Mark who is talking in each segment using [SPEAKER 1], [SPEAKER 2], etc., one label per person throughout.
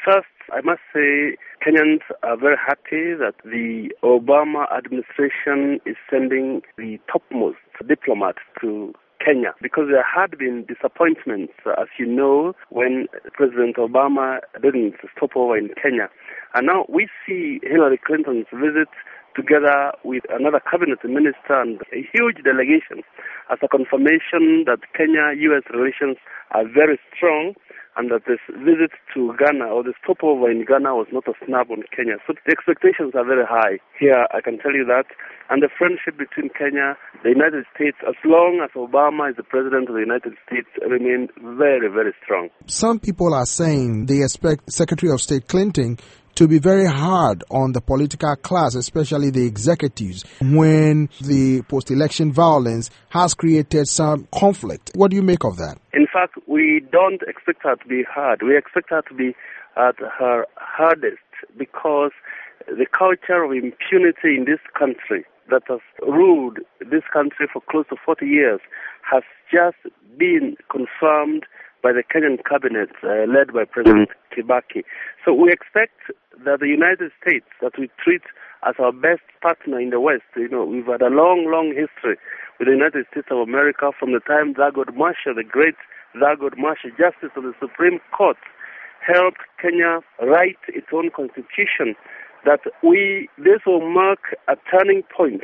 [SPEAKER 1] First, I must say Kenyans are very happy that the Obama administration is sending the topmost diplomats to Kenya, because there had been disappointments, as you know, when President Obama didn't stop over in Kenya. And now we see Hillary Clinton's visit together with another cabinet minister and a huge delegation as a confirmation that Kenya-U.S. relations are very strong, and that this visit to Ghana or the stopover in Ghana was not a snub on Kenya. So the expectations are very high here, I can tell you that. And the friendship between Kenya, the United States, as long as Obama is the president of the United States, remains very, very strong.
[SPEAKER 2] Some people are saying they expect Secretary of State Clinton to be very hard on the political class, especially the executives, when the post-election violence has created some conflict. What do you make of that?
[SPEAKER 1] In fact, we don't expect her to be hard. We expect her to be at her hardest, because the culture of impunity in this country that has ruled this country for close to 40 years has just been confirmed by the Kenyan cabinet led by President Kibaki. So we expect that the United States, that we treat as our best partner in the West. You know, we've had a long, long history with the United States of America from the time Thurgood Marshall, the great Thurgood Marshall, Justice of the Supreme Court, helped Kenya write its own constitution, that this will mark a turning point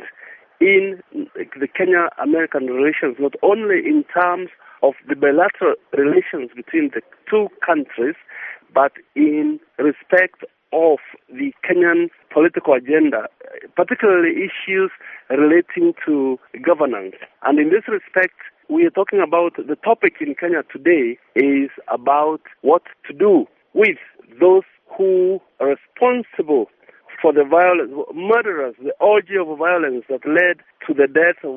[SPEAKER 1] in the Kenya-American relations, not only in terms of the bilateral relations between the two countries, but in respect of the Kenyan political agenda, particularly issues relating to governance. And in this respect, we are talking about the topic in Kenya today is about what to do with those who are responsible for the violence, murderers, the orgy of violence that led to the death of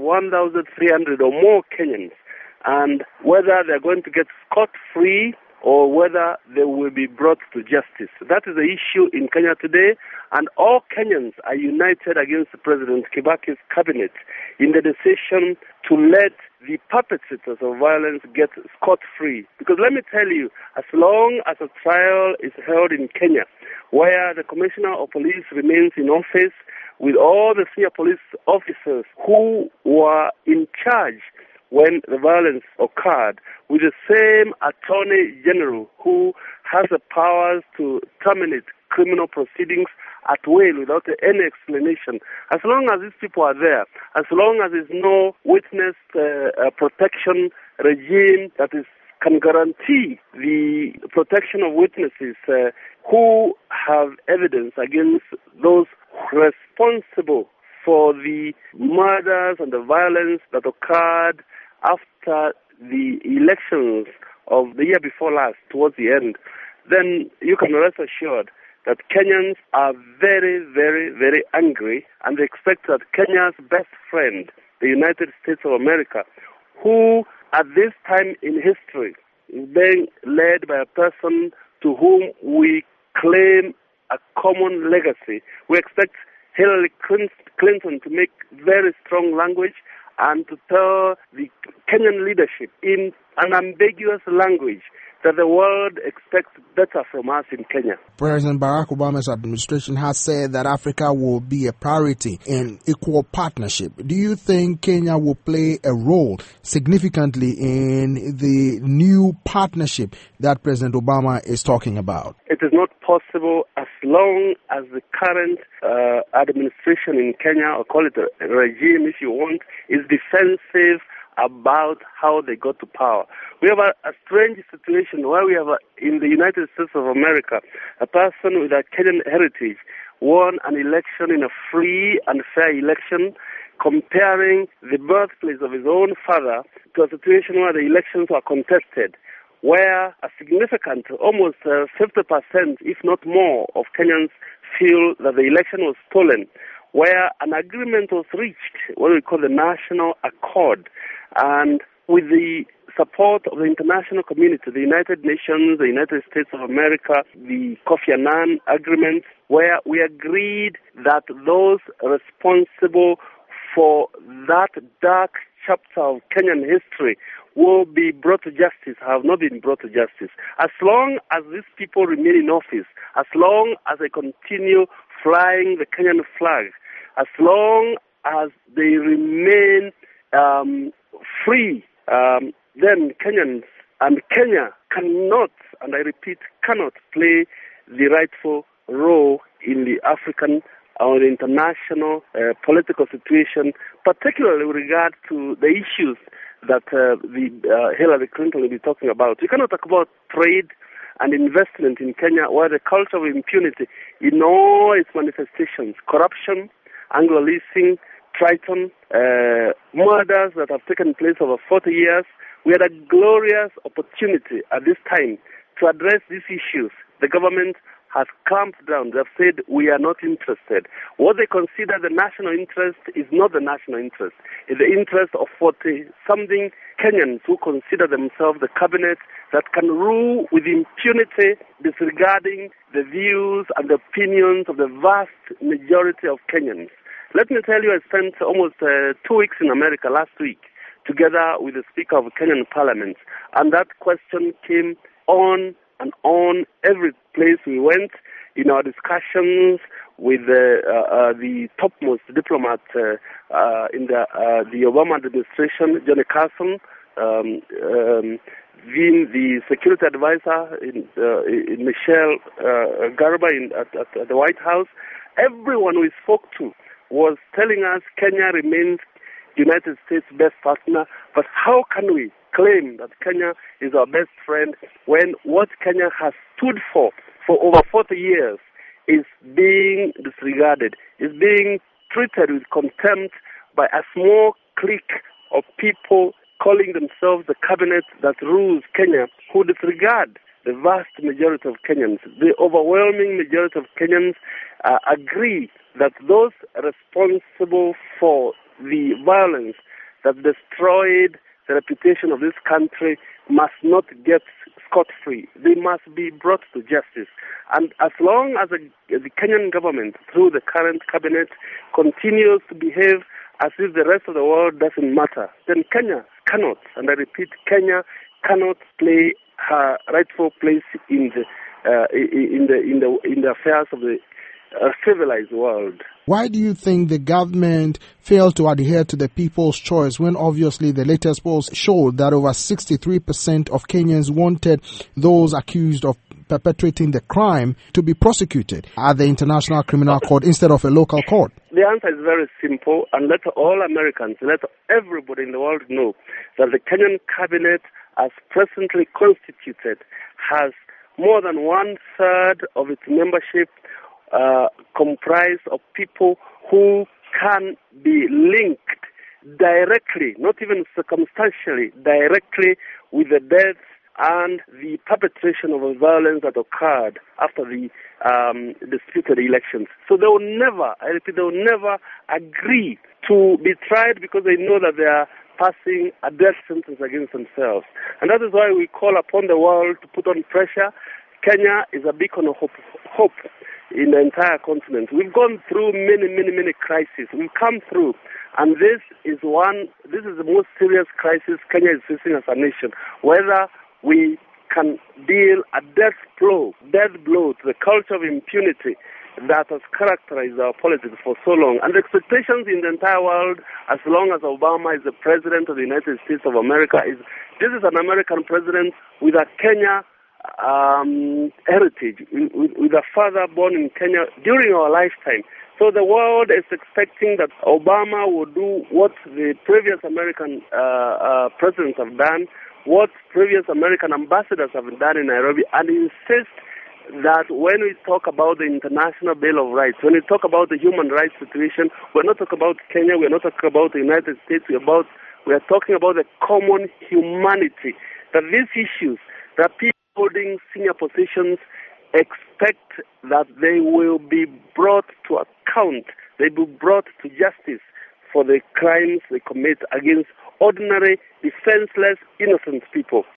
[SPEAKER 1] 1,300 or more Kenyans, and whether they're going to get scot-free or whether they will be brought to justice. That is the issue in Kenya today, and all Kenyans are united against President Kibaki's cabinet in the decision to let the perpetrators of violence get scot-free. Because let me tell you, as long as a trial is held in Kenya, where the Commissioner of Police remains in office with all the senior police officers who were in charge when the violence occurred, with the same Attorney General who has the powers to terminate criminal proceedings at will without any explanation. As long as these people are there, as long as there's no witness protection regime that can guarantee the protection of witnesses who have evidence against those responsible for the murders and the violence that occurred after the elections of the year before last, towards the end, then you can rest assured that Kenyans are very, very, very angry, and they expect that Kenya's best friend, the United States of America, who at this time in history is being led by a person to whom we claim a common legacy. We expect Hillary Clinton to make very strong language and to tell the Kenyan leadership in an ambiguous language that the world expects better from us in Kenya.
[SPEAKER 2] President Barack Obama's administration has said that Africa will be a priority in equal partnership. Do you think Kenya will play a role significantly in the new partnership that President Obama is talking about?
[SPEAKER 1] It is not possible as long as the current administration in Kenya, or call it a regime if you want, is defensive about how they got to power. We have a strange situation where we have, in the United States of America, a person with a Kenyan heritage won an election in a free and fair election, comparing the birthplace of his own father to a situation where the elections were contested, where a significant, almost 50%, if not more, of Kenyans feel that the election was stolen, where an agreement was reached, what we call the National Accord, and with the support of the international community, the United Nations, the United States of America, the Kofi Annan Agreement, where we agreed that those responsible for that dark chapter of Kenyan history will be brought to justice have not been brought to justice. As long as these people remain in office, as long as they continue flying the Kenyan flag, as long as they remain free, then Kenyans and Kenya cannot, and I repeat, cannot play the rightful role in the African or the international political situation, particularly with regard to the issues that Hillary Clinton will be talking about. You cannot talk about trade and investment in Kenya where the culture of impunity in all its manifestations, corruption, Anglo-leasing, Triton, murders that have taken place over 40 years. We had a glorious opportunity at this time to address these issues. The government has clamped down. They have said, we are not interested. What they consider the national interest is not the national interest. It's the interest of 40-something Kenyans who consider themselves the cabinet that can rule with impunity, disregarding the views and the opinions of the vast majority of Kenyans. Let me tell you, I spent almost 2 weeks in America last week, together with the Speaker of Kenyan Parliament, and that question came on and on every place we went in our discussions with the topmost diplomat in the Obama administration, Johnny Carson, being the security advisor in Michelle Garba at the White House. Everyone we spoke to was telling us Kenya remains United States' best partner, but how can we claim that Kenya is our best friend when what Kenya has stood for over 40 years is being disregarded, is being treated with contempt by a small clique of people calling themselves the cabinet that rules Kenya, who disregard the vast majority of Kenyans. The overwhelming majority of Kenyans agree that those responsible for the violence that destroyed the reputation of this country must not get scot-free. They must be brought to justice. And as long as the Kenyan government, through the current cabinet, continues to behave as if the rest of the world doesn't matter, then Kenya cannot, and I repeat, Kenya cannot play her rightful place in the affairs of the civilized world.
[SPEAKER 2] Why do you think the government failed to adhere to the people's choice when obviously the latest polls showed that over 63% of Kenyans wanted those accused of perpetrating the crime to be prosecuted at the International Criminal Court instead of a local court?
[SPEAKER 1] The answer is very simple, and let all Americans, let everybody in the world know that the Kenyan cabinet, as presently constituted, has more than 1/3 of its membership comprised of people who can be linked directly, not even circumstantially, directly with the deaths and the perpetration of the violence that occurred after the disputed elections. So they will never, I repeat, they will never agree to be tried because they know that they are passing a death sentence against themselves. And that is why we call upon the world to put on pressure. Kenya is a beacon of hope in the entire continent. We've gone through many crises. We've come through, and this is the most serious crisis Kenya is facing as a nation. Whether we can deal a death blow to the culture of impunity that has characterized our politics for so long. And the expectations in the entire world, as long as Obama is the president of the United States of America, is this is an American president with a Kenya heritage, with a father born in Kenya during our lifetime. So the world is expecting that Obama will do what the previous American presidents have done, what previous American ambassadors have done in Nairobi, and insist that when we talk about the International Bill of Rights, when we talk about the human rights situation, we're not talking about Kenya, we're not talking about the United States, we are talking about the common humanity, that these issues, that people holding senior positions expect that they will be brought to account, they will be brought to justice for the crimes they commit against ordinary, defenseless, innocent people.